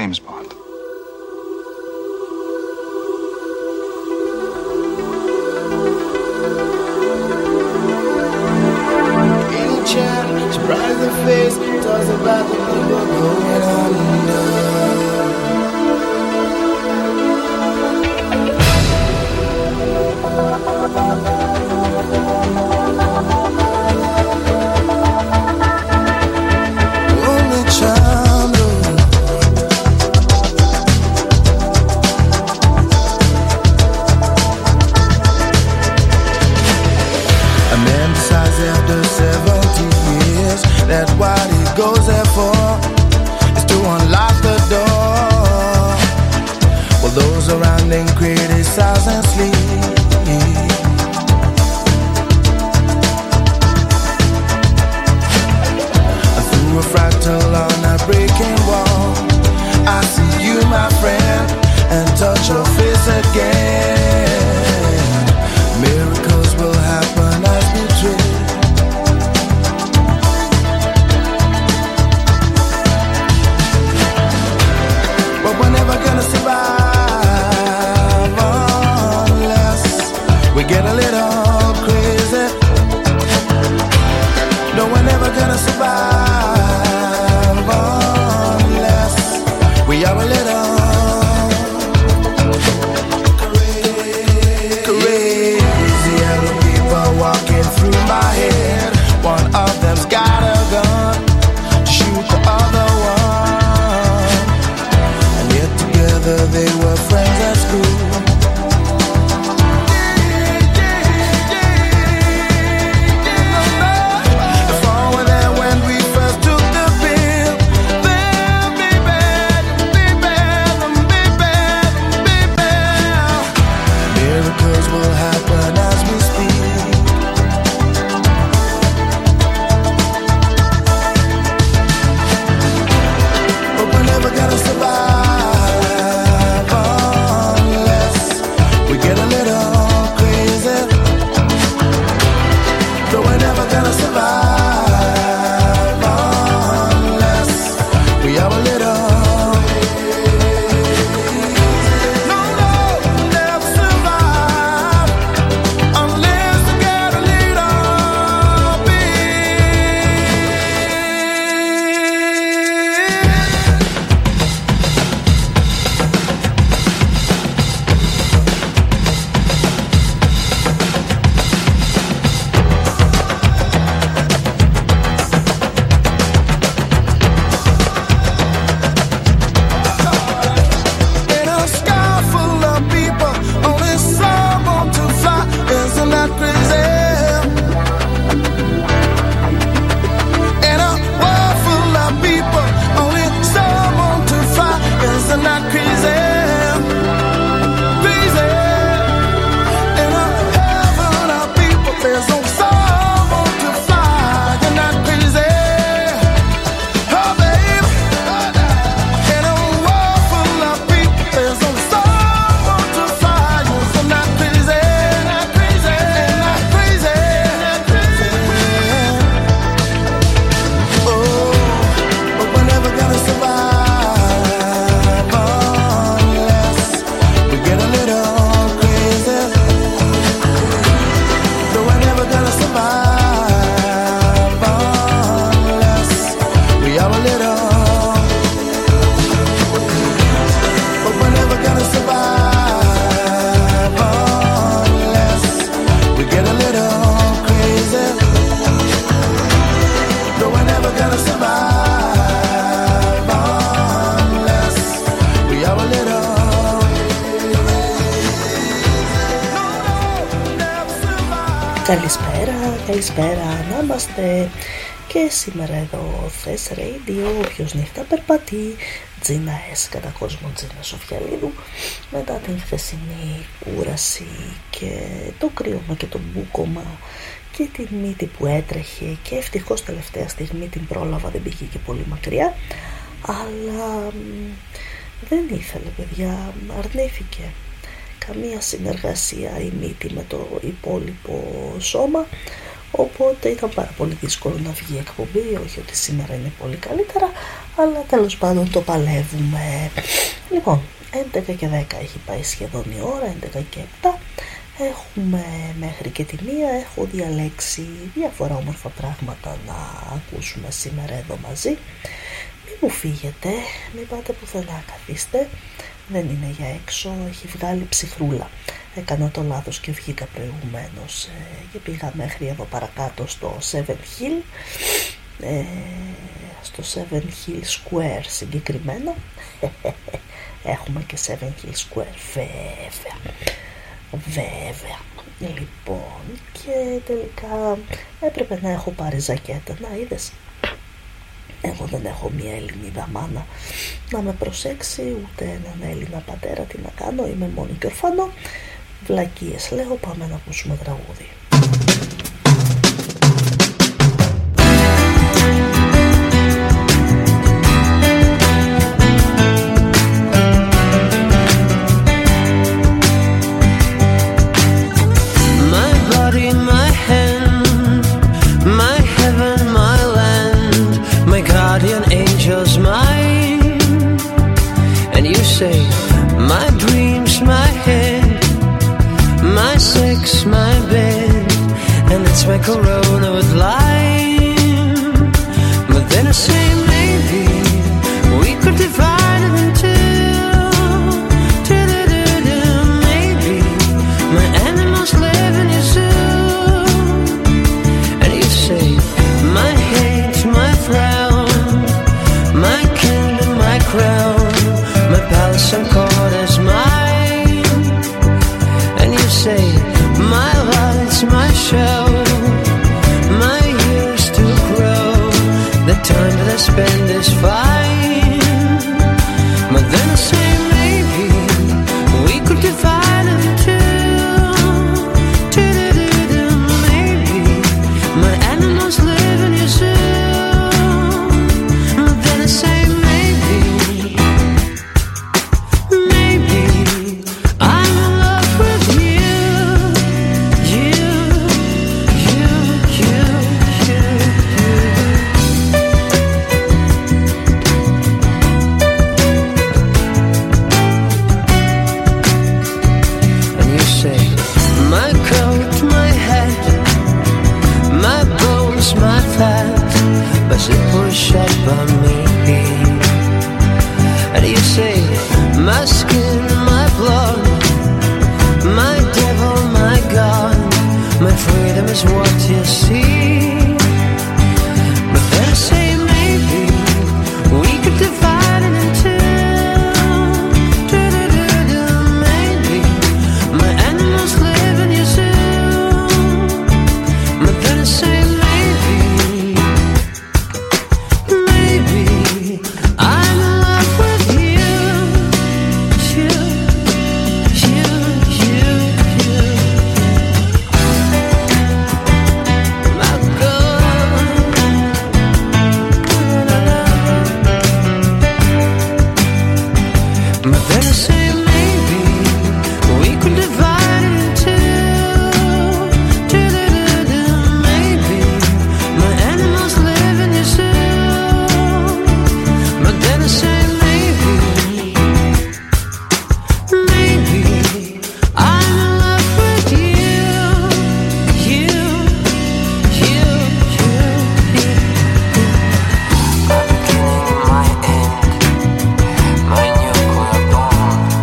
James Bond. Surprise the face, talks about the people going under. Only child, a man decides after 70 years that what he goes there for is to unlock the door. While those around him criticize and sleep. Through a fractal on a breaking wall, I see you, my friend, and touch your face again. Miracles will happen as we dream. But we're never gonna survive unless we get a little crazy. No, we're never gonna survive unless we are a little crazy. Yellow people walking through my head. One of them's got a gun to shoot the other one. And yet together they were friends at school. Καλησπέρα, να είμαστε και σήμερα εδώ Θες Radio, όποιος νύχτα περπατεί, Τζίνα S κατά κόσμο, Τζίνα Σοφιαλίδου. Μετά την χθεσινή κούραση και το κρύωμα και το μπούκομα και την μύτη που έτρεχε και ευτυχώς τελευταία στιγμή την πρόλαβα, δεν πήγε και πολύ μακριά, αλλά δεν ήθελε παιδιά, αρνήθηκε καμία συνεργασία η μύτη με το υπόλοιπο σώμα, οπότε ήταν πάρα πολύ δύσκολο να βγει η εκπομπή. Όχι ότι σήμερα είναι πολύ καλύτερα, αλλά τέλος πάντων το παλεύουμε. Λοιπόν, 11 και 10 έχει πάει σχεδόν η ώρα, 11 και 7. Έχουμε μέχρι και τη 1, έχω διαλέξει διάφορα όμορφα πράγματα να ακούσουμε σήμερα εδώ μαζί. Μην μου φύγετε, μην πάτε πουθενά, καθίστε. Δεν είναι για έξω, έχει βγάλει ψυχρούλα. Έκανα το λάθος και βγήκα προηγουμένως και πήγα μέχρι εδώ παρακάτω στο Seven Hill, στο Seven Hill Square συγκεκριμένα. Έχουμε και Seven Hill Square, βέβαια. Λοιπόν, και τελικά έπρεπε να έχω πάρει ζακέτα. Να είδες, εγώ δεν έχω μια Ελληνίδα μάνα να με προσέξει, ούτε έναν Έλληνα πατέρα. Τι να κάνω, είμαι μόνη και ορφανό. Βλακίες λέω, πάμε να ακούσουμε τραγούδι. My dreams, my head, my sex, my bed, and it's my corona with lime. But then I say maybe we could divide it in two. Maybe my animals live in your zoo. And you say my hate, my frown, my kingdom, my crown, my palace and court is mine. And you say my lights, my show, my years to grow, the time that I spend is fine. But then I say maybe we could divide it in two. Maybe my animals live in your zoo. But then I say maybe I'm in love with you, And you say, my coat, my hat, my bones, my fat, but it push up on me. And you say, my skin, my blood, my devil, my God, my freedom is what you see. But then I say maybe we could divide it in two. Maybe my animals live in your zoo. But then I say maybe I'm in love with you. My God. But then I say maybe we could divide it in two. Maybe my animals live in your zoo. But then I say maybe I'm in love with you. My beginning, my end, my nuclear bomb.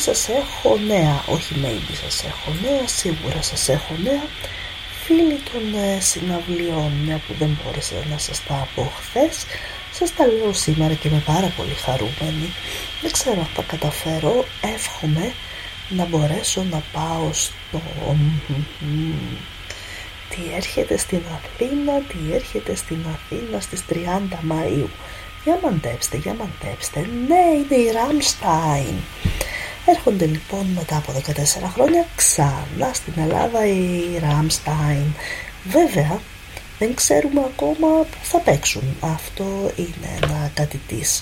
σας έχω νέα, όχι maybe σας έχω νέα, σίγουρα σας έχω νέα. Φίλοι των συναυλιών, μια που δεν μπόρεσα να σας τα πω χθες, σας τα λέω σήμερα και είμαι πάρα πολύ χαρούμενη. Δεν ξέρω αν θα καταφέρω, εύχομαι να μπορέσω να πάω στο... Τι έρχεται στην Αθήνα, στις 30 Μαΐου. Για μαντέψτε, ναι, είναι η Rammstein. Έρχονται λοιπόν μετά από 14 χρόνια ξανά στην Ελλάδα οι Rammstein. Βέβαια δεν ξέρουμε ακόμα που θα παίξουν. Αυτό είναι ένα κάτι της.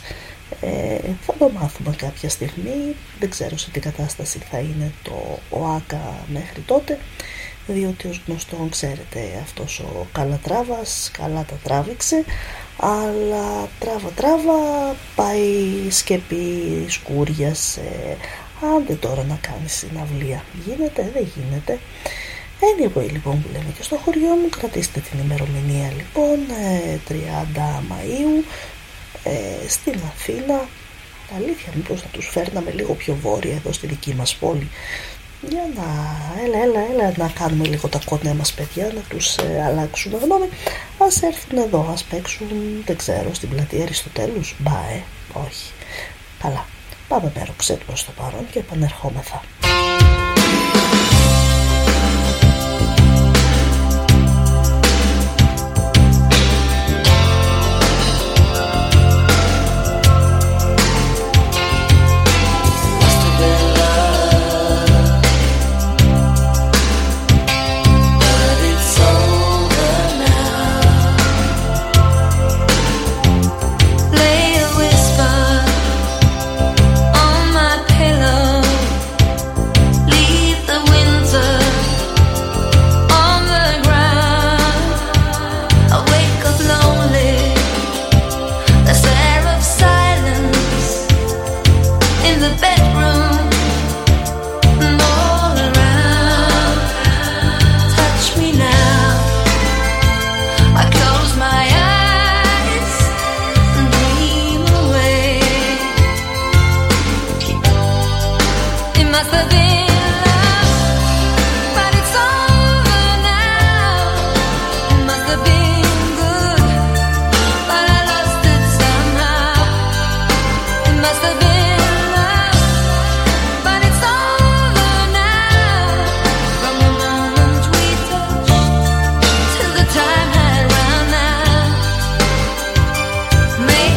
Θα το μάθουμε κάποια στιγμή. Δεν ξέρω σε τι κατάσταση θα είναι το ΟΑΚΑ μέχρι τότε, διότι ως γνωστόν ξέρετε αυτός ο Καλατράβας καλά τα τράβηξε, αλλά τράβα πάει σκεπή σκούριασε. Άντε τώρα να κάνει συναυλία, γίνεται, δεν γίνεται. Anyway, λοιπόν, που λέμε και στο χωριό μου, κρατήστε την ημερομηνία λοιπόν, 30 Μαΐου στην Αθήνα. Αλήθεια, μήπως να τους φέρναμε λίγο πιο βόρεια εδώ στη δική μας πόλη, για να έλα να κάνουμε λίγο τα κονέ μας παιδιά, να τους αλλάξουμε γνώμη. Ας έρθουν εδώ, ας παίξουν, δεν ξέρω, στην πλατεία Αριστοτέλους. Όχι. Καλά, πάμε πέροξε προς το παρόν και επανερχόμεθα.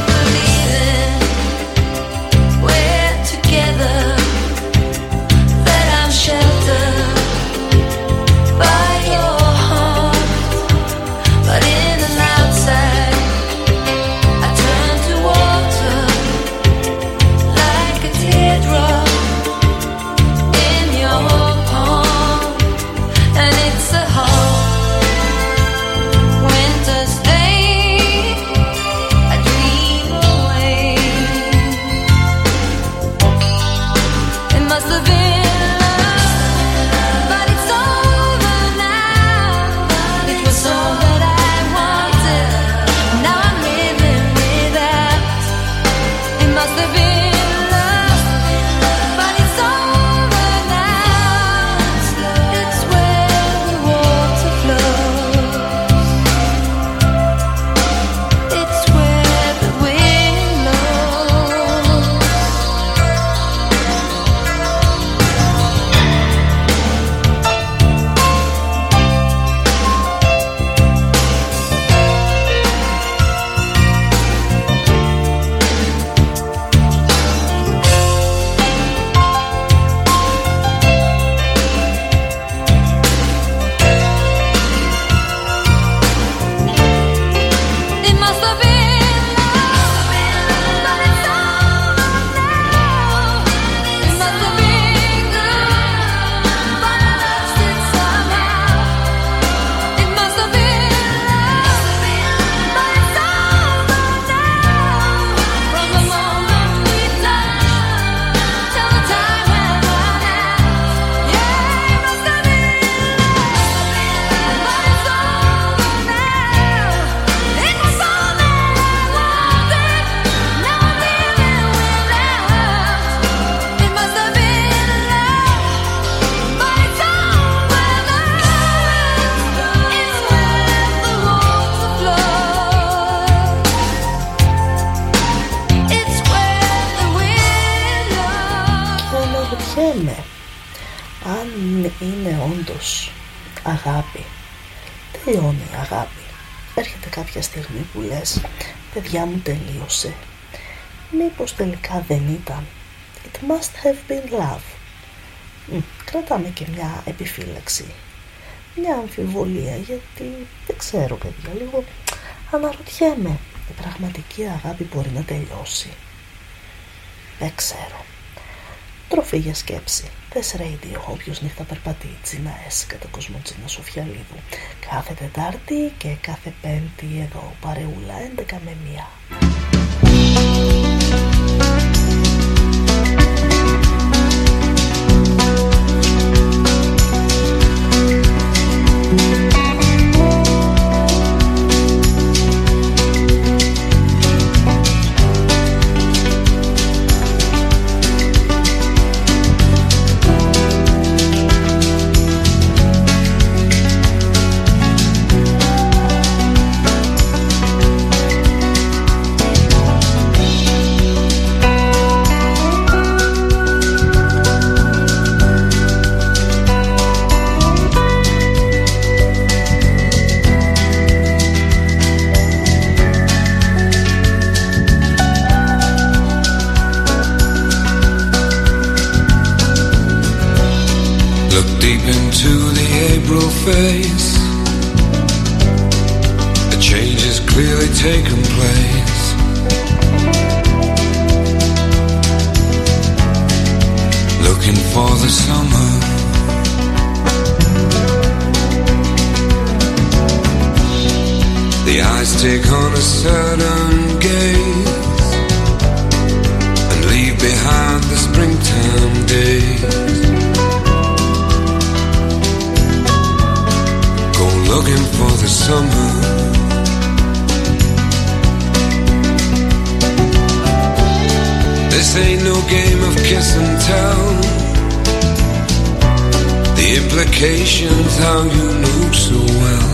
Together αναρωτιέμαι αν είναι όντως αγάπη. Τελειώνει η αγάπη. Έρχεται κάποια στιγμή που λες, παιδιά μου, τελείωσε. Μήπως τελικά δεν ήταν? It must have been love. Κρατάμε και μια επιφύλαξη, μια αμφιβολία, γιατί δεν ξέρω, παιδιά, λίγο αναρωτιέμαι. Η πραγματική αγάπη μπορεί να τελειώσει? Δεν ξέρω. Τροφή για σκέψη. Θες Radio, όποιος νύχτα περπατεί. Τζίνα S, κατά Κοσμοτζίνα Σοφιαλίδου. Κάθε Τετάρτη και κάθε Πέμπτη εδώ, παρεούλα 11 με 1. Face. A change has clearly taken place. Looking for the summer. The eyes take on a certain gaze and leave behind the springtime days. Looking for the summer. This ain't no game of kiss and tell. The implications how you know so well.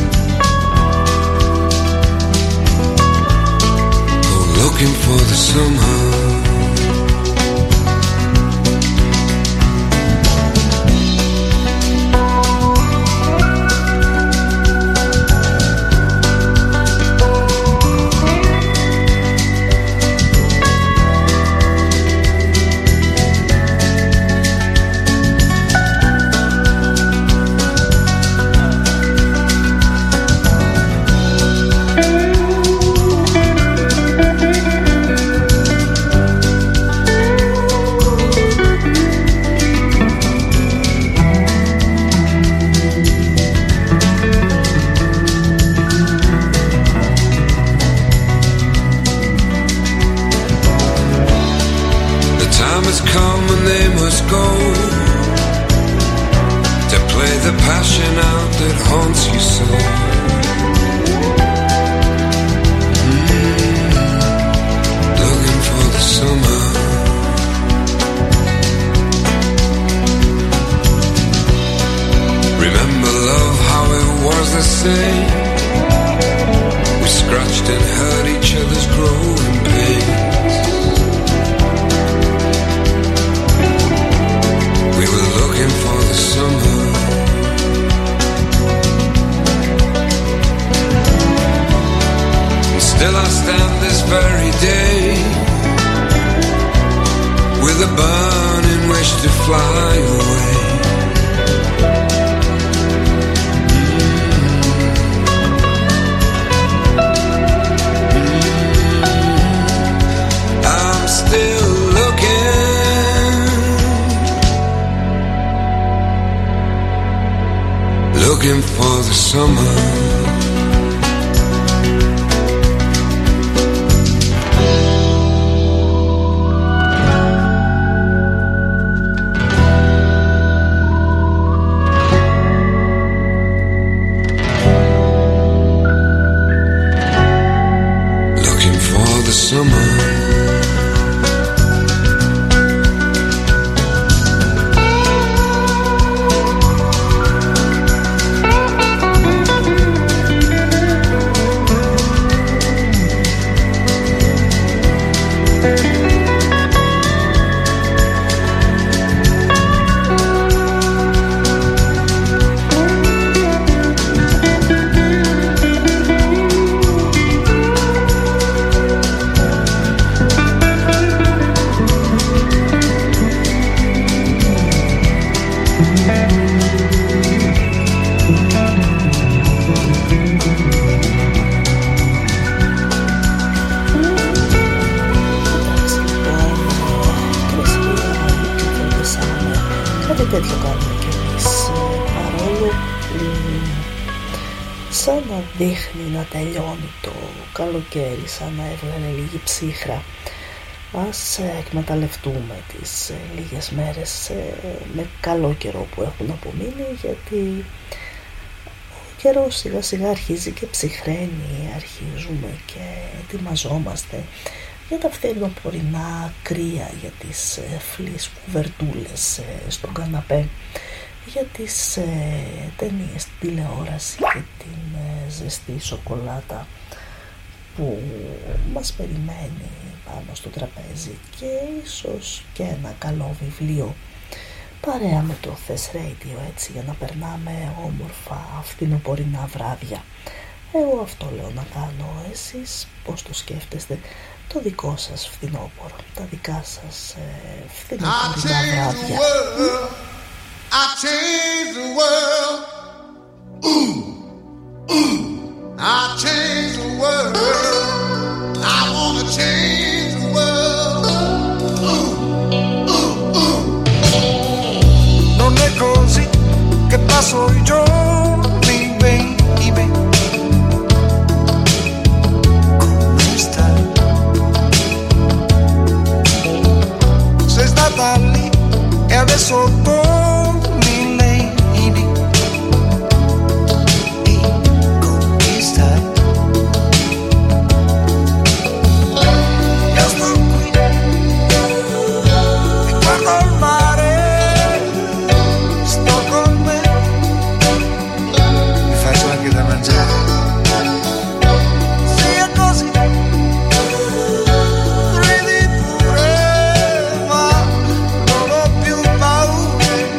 Go looking for the summer. Looking for the summer. Κάτι τέτοιο κάνουμε κι εμείς, παρόλο σαν να δείχνει να τελειώνει το καλοκαίρι, σαν να έβγαλε λίγη ψύχρα. Ας εκμεταλλευτούμε τις λίγες μέρες με καλό καιρό που έχουν απομείνει, γιατί ο καιρός σιγά σιγά αρχίζει και ψυχραίνει, αρχίζουμε και ετοιμαζόμαστε για τα φθινοπορεινά κρύα, για τις φλείς κουβερτούλες στον καναπέ, για τις ταινίες στην τηλεόραση και την ζεστή σοκολάτα που μας περιμένει πάνω στο τραπέζι, και ίσως και ένα καλό βιβλίο παρέα με το Thess Radio, έτσι, για να περνάμε όμορφα φθινοπορεινά βράδια. Εγώ αυτό λέω να κάνω. Εσείς πώς το σκέφτεστε το δικό σας φθινόπορο, τα δικά σας φθινοπορεινά βράδια? I change the world. I change the world. I wanna change the world. Non è così che passo i giorni, baby. Come stai? Sei stata lì e adesso torni, lady. E come stai? Io sto qui e guardo il mare. Sto con me, mi faccio anche da mangiare. Sia così, ridi pure, ma non ho più paura.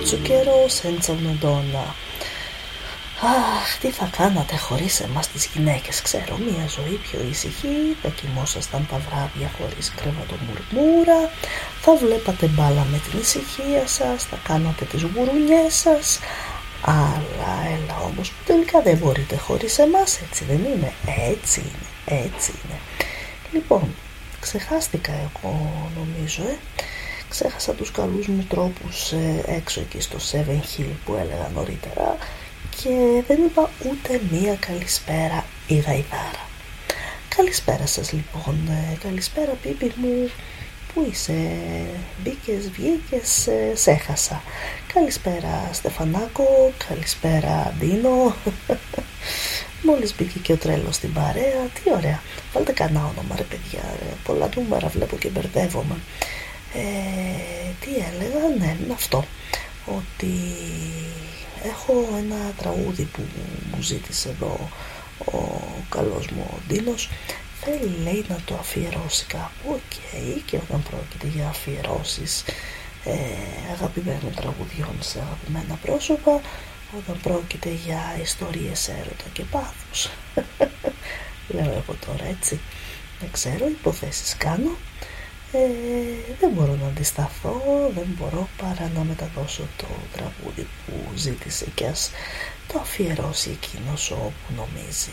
zucchero senza una donna. Αχ, τι θα κάνατε χωρίς εμάς τις γυναίκες, ξέρω, μια ζωή πιο ήσυχη, θα κοιμόσασταν τα βράδια χωρίς κρεβατομουρμούρα, θα βλέπατε μπάλα με την ησυχία σας, θα κάνατε τις γουρουνιές σας, αλλά έλα όμως που τελικά δεν μπορείτε χωρίς εμάς, έτσι δεν είναι, έτσι είναι, έτσι είναι. Λοιπόν, ξεχάστηκα εγώ νομίζω, ξέχασα τους καλούς μου τρόπους έξω εκεί στο Seven Hill που έλεγα νωρίτερα, και δεν είπα ούτε μία καλησπέρα η γαϊδάρα. Καλησπέρα σας λοιπόν, καλησπέρα Πίπη μου, πού είσαι, μπήκες, βγήκες, σε έχασα. Καλησπέρα Στεφανάκο, καλησπέρα Ντίνο. Μόλις μπήκε και ο τρέλος στην παρέα, τι ωραία. Βάλτε κανένα όνομα ρε παιδιά, πολλά νούμερα βλέπω και μπερδεύομαι. Τι έλεγα, ναι, αυτό, ότι έχω ένα τραγούδι που μου ζήτησε εδώ ο καλός μου ο Ντίνος. Θέλει, λέει, να το αφιερώσει κάπου. Οκ, και όταν πρόκειται για αφιερώσεις αγαπημένων τραγουδιών σε αγαπημένα πρόσωπα, όταν πρόκειται για ιστορίες έρωτα και πάθους, λέω εγώ τώρα, έτσι, δεν ξέρω, υποθέσεις κάνω. Δεν μπορώ να αντισταθώ, δεν μπορώ παρά να μεταδώσω το τραγούδι που ζήτησε και ας το αφιερώσει εκείνος όπου νομίζει.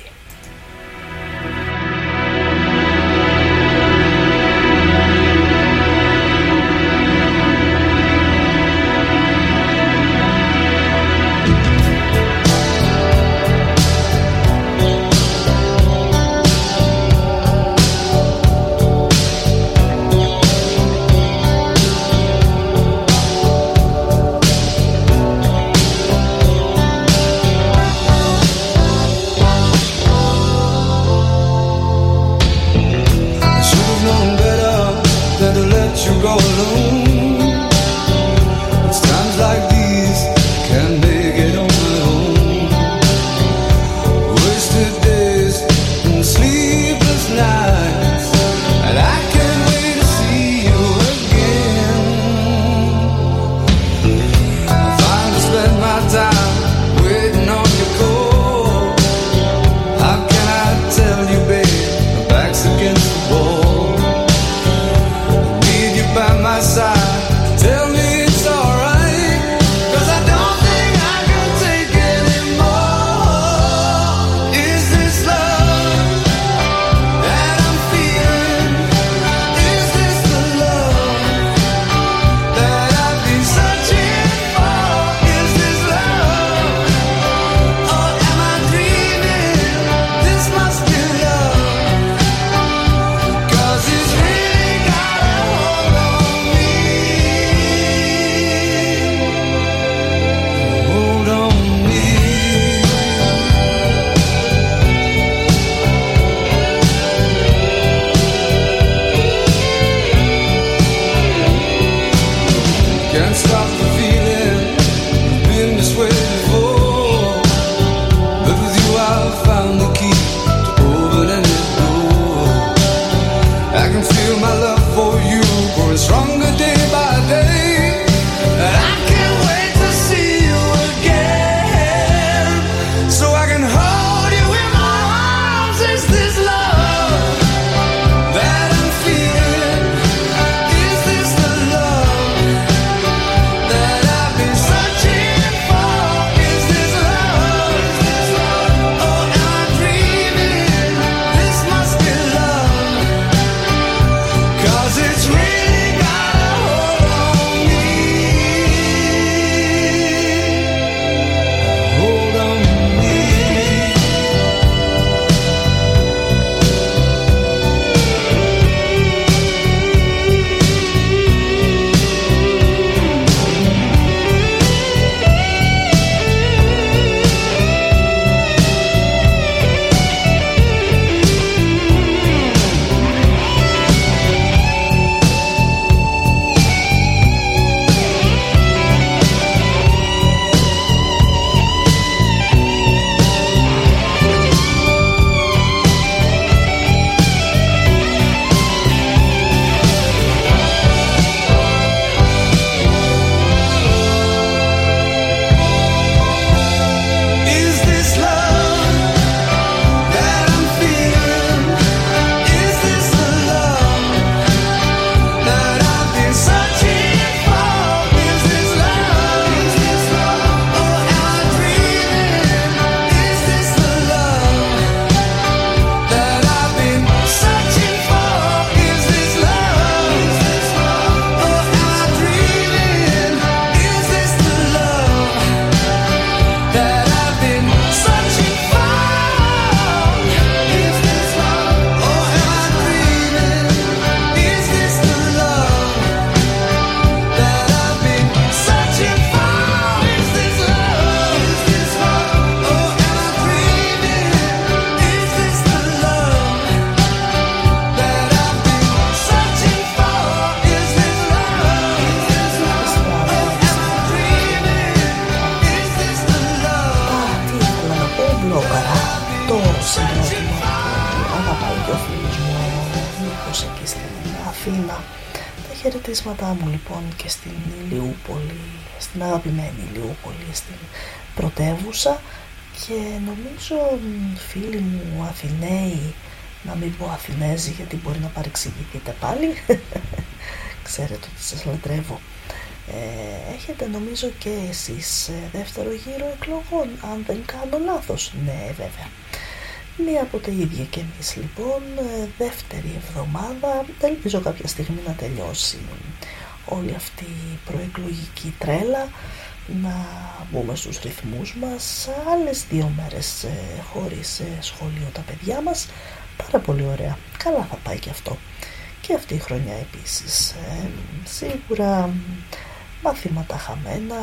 Ήλιος εκεί στην Αθήνα. Τα χαιρετίσματά μου λοιπόν και στην Ηλιούπολη, στην αγαπημένη Ηλιούπολη, στην πρωτεύουσα, και νομίζω φίλοι μου Αθηναίοι, να μην πω Αθηνέζοι γιατί μπορεί να παρεξηγηθείτε πάλι, ξέρετε ότι σας λατρεύω. Έχετε νομίζω και εσείς δεύτερο γύρο εκλογών, αν δεν κάνω λάθος? Ναι, βέβαια. Μία από τα ίδια και εμείς λοιπόν, δεύτερη εβδομάδα, ελπίζω κάποια στιγμή να τελειώσει όλη αυτή η προεκλογική τρέλα, να μπούμε στους ρυθμούς μας. Άλλες 2 μέρες χωρίς σχολείο τα παιδιά μας, πάρα πολύ ωραία, καλά θα πάει και αυτό. Και αυτή η χρονιά επίσης, σίγουρα μαθήματα χαμένα,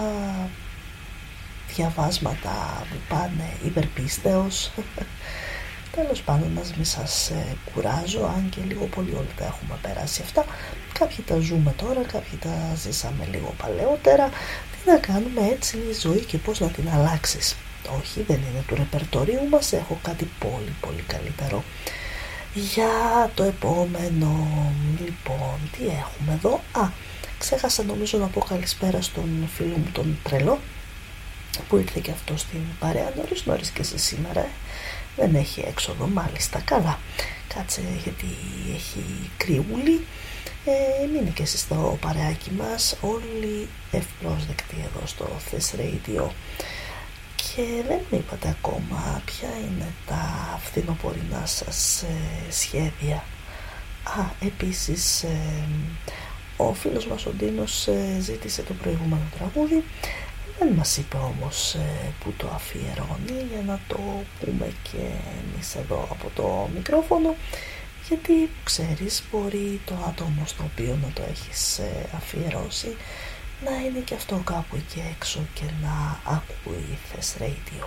διαβάσματα που πάνε υπερπίστεως. Τέλος πάντων, να μην σας κουράζω, αν και λίγο πολύ όλοι τα έχουμε περάσει αυτά. Κάποιοι τα ζούμε τώρα, κάποιοι τα ζήσαμε λίγο παλαιότερα. Τι να κάνουμε, έτσι είναι η ζωή και πώς να την αλλάξεις. Όχι, δεν είναι του ρεπερτορίου μας, έχω κάτι πολύ πολύ καλύτερο για το επόμενο. Λοιπόν, τι έχουμε εδώ? Ξέχασα νομίζω να πω καλησπέρα στον φίλο μου τον Τρελό, που ήρθε και αυτό στην παρέα νωρίς και σε σήμερα. Δεν έχει έξοδο, μάλιστα, καλά. Κάτσε γιατί έχει κρυούλη. Μείνε και εσείς στο παρεάκι μας, όλοι ευπρόσδεκτοι εδώ στο Thess Radio. Και δεν μου είπατε ακόμα ποια είναι τα φθινοπορεινά σας σχέδια. Επίσης ο φίλος μας ο Ντίνος ζήτησε το προηγούμενο τραγούδι. Δεν μας είπε όμως που το αφιερώνει, για να το πούμε και εμείς εδώ από το μικρόφωνο, γιατί ξέρεις, μπορεί το άτομο στο οποίο να το έχεις αφιερώσει να είναι και αυτό κάπου εκεί έξω και να ακούει Thess Radio.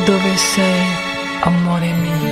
dove sei, amore mio?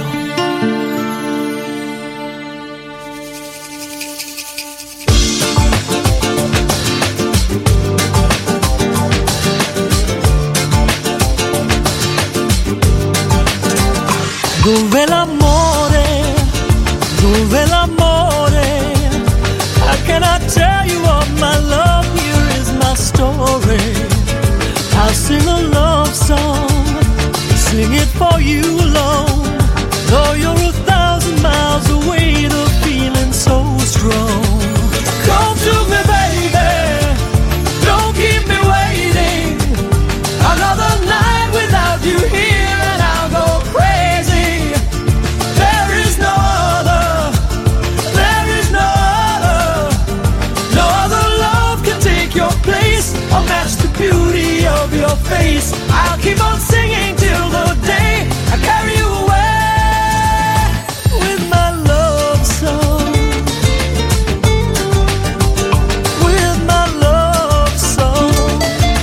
Dove l'amore, dove l'amore? How can I tell you of my love? Here is my story. I'll sing a love song, sing it for you alone. Though you're 1,000 miles away, the feeling's so strong. Come to me, baby, don't keep me waiting. Another night without you here and I'll go crazy. There is no other, there is no other. No other love can take your place or match the beauty of your face. I'll keep on singing till the day I carry you away with my love song. With my love song.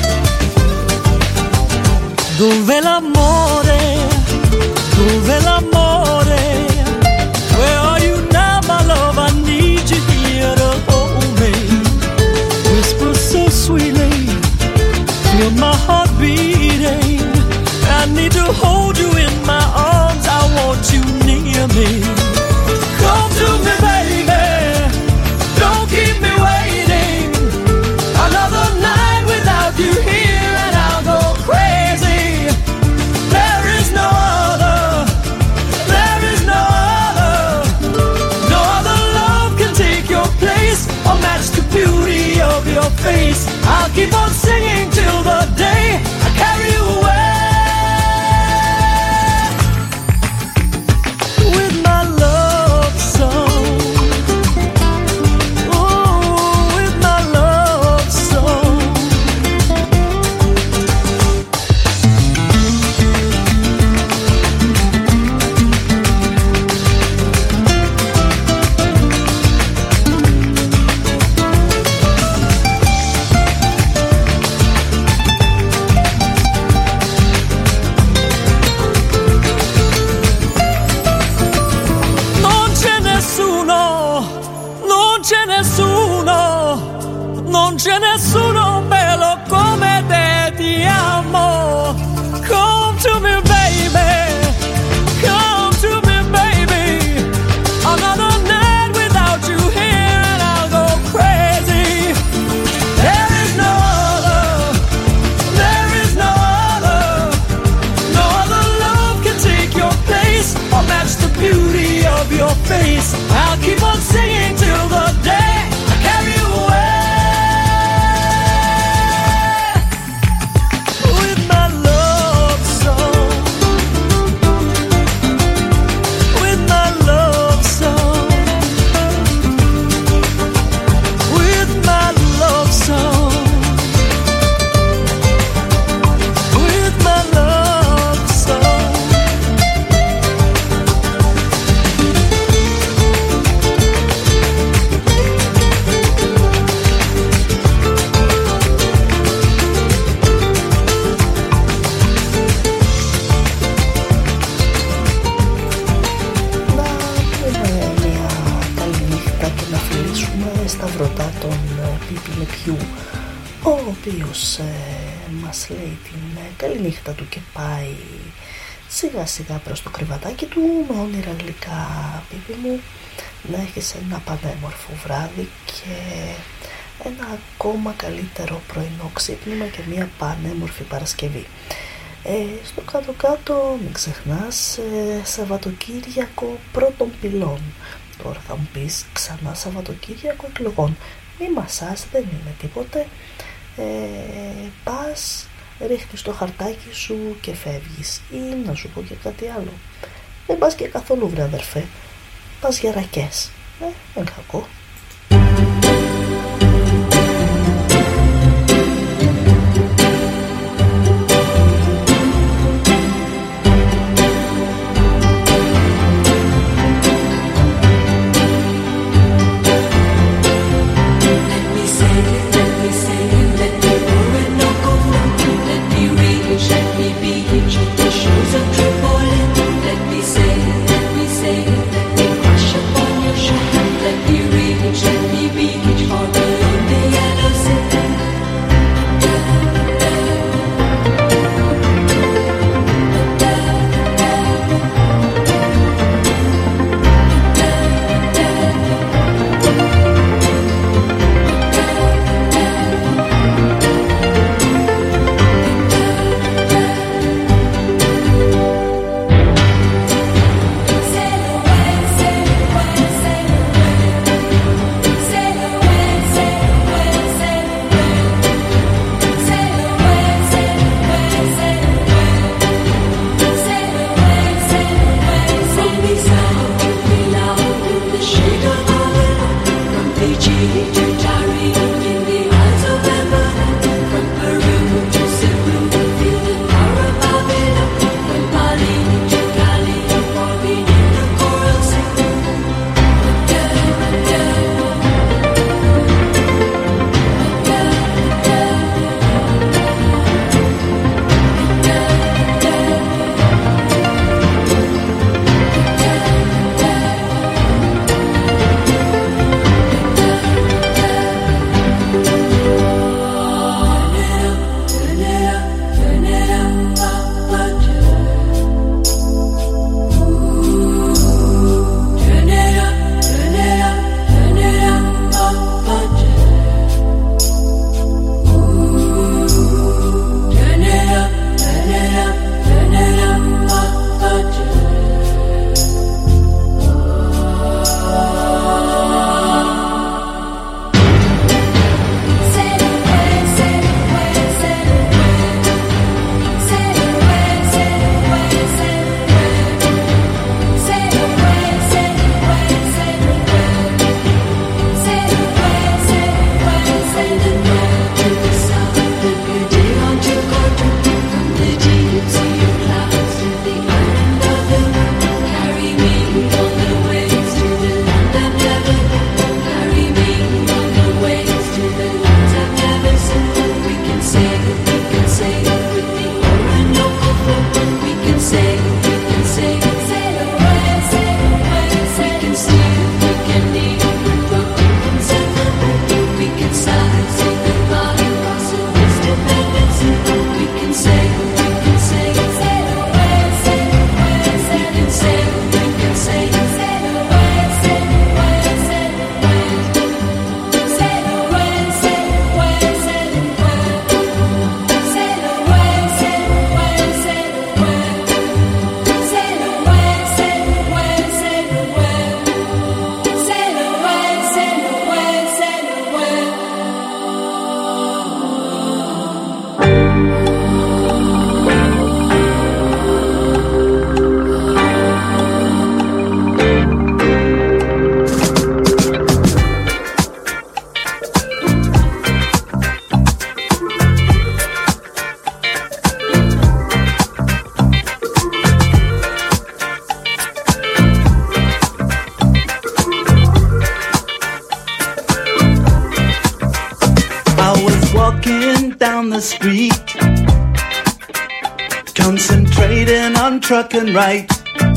Dove l'amore, dove l'amore? Where are you now, my love? I need you here to hold me. Whisper so sweetly, feel my heart beating. I need to hold you in my arms, I want you near me. Come to me, baby, don't keep me waiting. Another night without you here and I'll go crazy. There is no other, there is no other. No other love can take your place or match the beauty of your face. I'll keep on singing till the day I carry you away with my love song. Oh, with my love song. Non c'è nessuno, non c'è nessuno, non c'è nessuno bello come te, ti amo. Come to me, baby, come to me, baby. Another night without you here and I'll go crazy. There is no other, there is no other. No other love can take your place or match the beauty of your face. I'll keep on singing till the day I carry you away with my love song. With my love song. With my love song. With my love song. Να πούμε μια καλή νύχτα και να φιλήσουμε σταυρωτά τον Πίπη Πιού, ο οποίος μας λέει την καλή νύχτα του και πάει σιγά σιγά προς το κρεβατάκι του με όνειρα γλυκά. Πίπη μου, να έχεις ένα πανέμορφο βράδυ και ένα ακόμα καλύτερο πρωινό ξύπνημα και μια πανέμορφη Παρασκευή. Στο κάτω-κάτω μην ξεχνάς, Σαββατοκύριακο πρώτων πυλών. Τώρα θα μου πεις ξανά Σαββατοκύριακο εκλογών. Μη μασάς, δεν είναι τίποτε. Πας, ρίχνεις το χαρτάκι σου και φεύγεις. Ή να σου πω και κάτι άλλο, δεν πας και καθόλου βρε αδερφέ, πας για ρακές. Δεν κακό. Let me be street, concentrating on trucking right.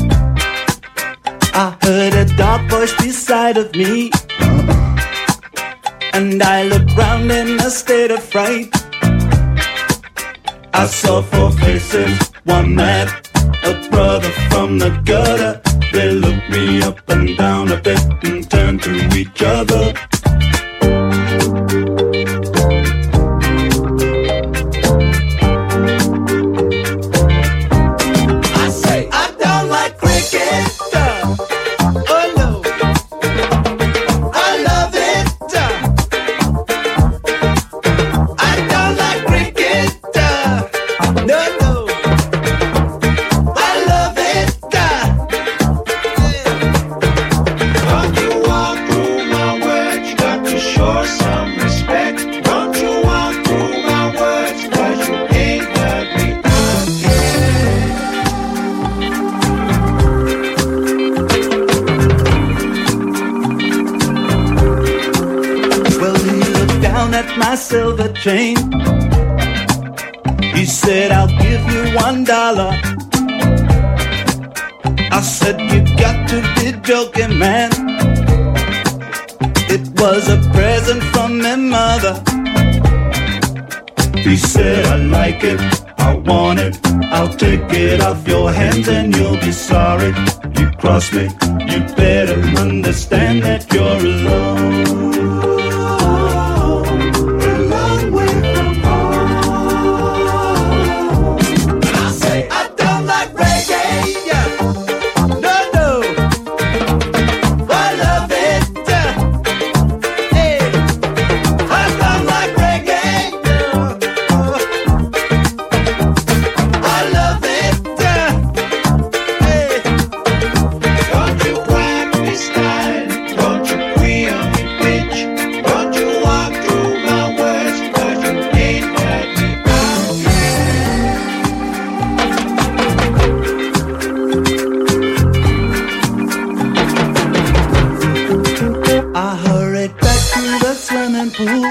I heard a dark voice beside of me, and I looked round in a state of fright. I saw four faces, one mad, a brother from the gutter. They looked me up and down a bit and turned to each other. Silver chain. He said, I'll give you one $1. I said, you got to be joking, man. It was a present from my mother. He said, I like it, I want it, I'll take it off your hands and you'll be sorry. You cross me, you better understand that you're alone. A long way from home. And I say, I don't like reggae, yeah. No, no, I love it, hey. I don't like reggae, I love it, hey. Don't you whack me style, don't you queer me bitch, don't you walk through my words, 'cause you ain't heard me out yet. I hurried back to the swimming pool,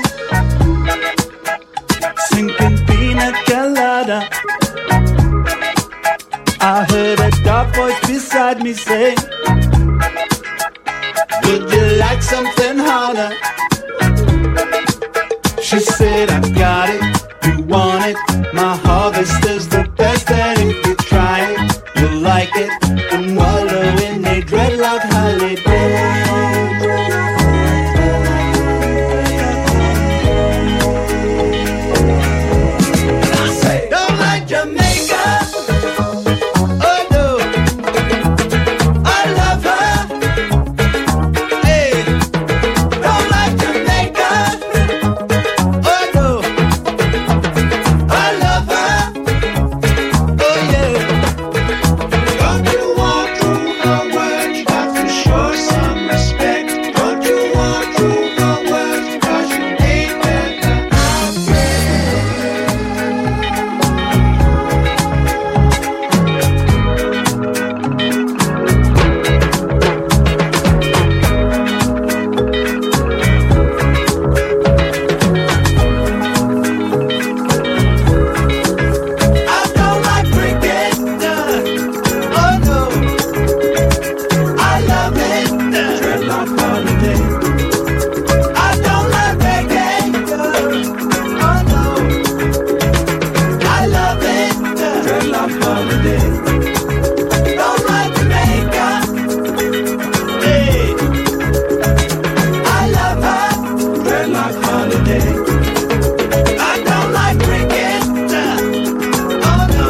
sinking pina colada. I heard a dark voice beside me say, would you like something harder? She said, I got it, you want it, my harvest is the best, and if you try it, you'll like it, and wallow in a dreadlock holiday. And I say, don't like Jamaica, oh no, I love her, hey. Don't like Jamaica, oh no, I love her, oh yeah. Don't you walk through my words, got to show some respect. Don't you walk through my words, 'cause you ain't better out I don't like cricket, oh no, I love it, dreadlock holiday. I don't like reggae, oh no, I love it, dreadlock holiday. Don't like Jamaica, hey, I love her, dreadlock holiday. I don't like cricket, oh no,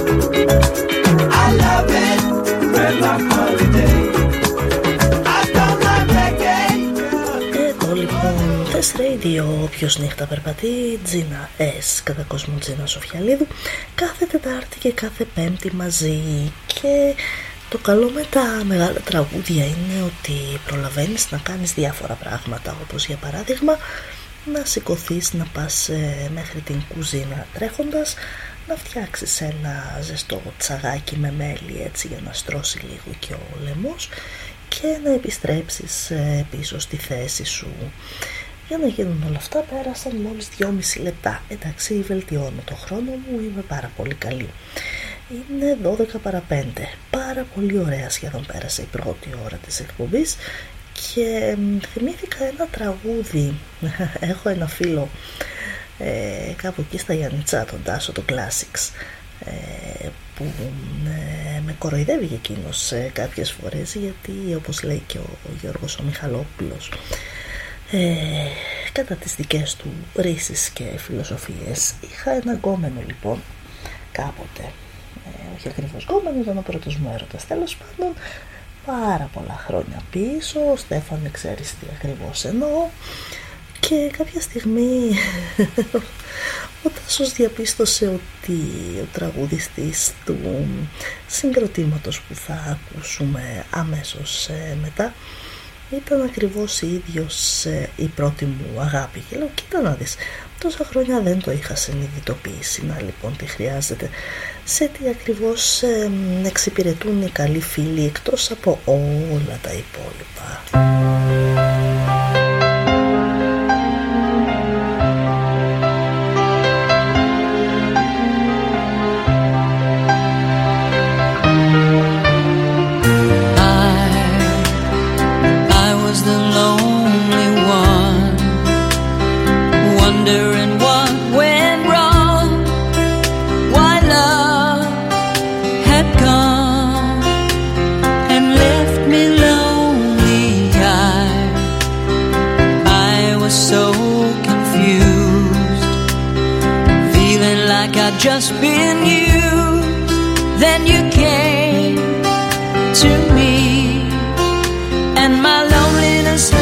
I love it, dreadlock holiday. I don't like reggae. Εδώ λοιπόν Test Radio, όποιος νύχτα περπατεί, Τζίνα S, κατά κόσμο Τζίνα Σοφιαλίδου, κάθε Τετάρτη και κάθε Πέμπτη μαζί. Και το καλό με τα μεγάλα τραγούδια είναι ότι προλαβαίνεις να κάνεις διάφορα πράγματα, όπως για παράδειγμα να σηκωθείς, να πας μέχρι την κουζίνα τρέχοντας, να φτιάξεις ένα ζεστό τσαγάκι με μέλι έτσι για να στρώσει λίγο και ο λαιμός και να επιστρέψεις πίσω στη θέση σου. Για να γίνουν όλα αυτά πέρασαν μόλις 2,5 λεπτά. Εντάξει, βελτιώνω το χρόνο μου, είμαι πάρα πολύ καλή. Είναι 12 παρά 5. Πάρα πολύ ωραία σχεδόν πέρασε η πρώτη ώρα της εκπομπής και θυμήθηκα ένα τραγούδι. Έχω ένα φίλο κάπου εκεί στα Γιαννιτσά, τον Τάσο, τον Classics, που με κοροϊδεύει εκείνος κάποιες φορές, γιατί όπως λέει και ο Γιώργος ο Μιχαλόπουλος, κατά τις δικές του ρίσεις και φιλοσοφίες. Είχα ένα γκόμενο λοιπόν κάποτε, όχι ακριβώς γκόμενο, ήταν ο πρώτος μου έρωτας, τέλος πάντων πάρα πολλά χρόνια πίσω. Ο Στέφανε ξέρεις τι ακριβώς εννοώ. Και κάποια στιγμή ο Τάσος διαπίστωσε ότι ο τραγουδιστής του συγκροτήματος που θα ακούσουμε αμέσως μετά ήταν ακριβώς ίδιος η πρώτη μου αγάπη. Και λέω, κοίτα να δεις, τόσα χρόνια δεν το είχα συνειδητοποιήσει. Να λοιπόν τι χρειάζεται, σε τι ακριβώς εξυπηρετούν οι καλοί φίλοι εκτός από όλα τα υπόλοιπα. to me, and my loneliness